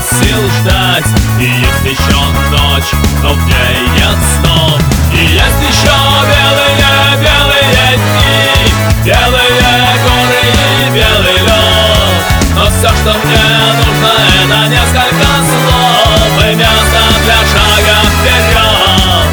нет сил ждать. И есть еще ночь, но в ней нет снов. И есть еще белые дни, белые горы и белый лед. Но все, что мне нужно, это несколько слов и место для шага вперед.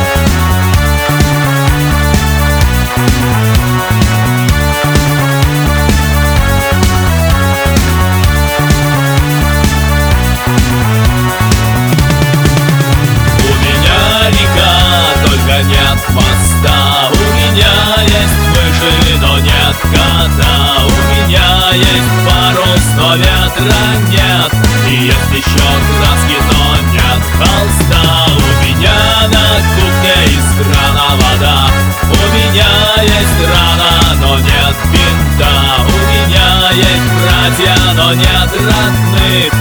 У меня река, только нет моста. У меня есть мыши, но нет кота. У меня есть парус, но ветра нет. И есть еще краски, но нет холста. У меня на кухне из крана вода. У меня есть рана, но нет бинта. У меня есть братья, но нет родных.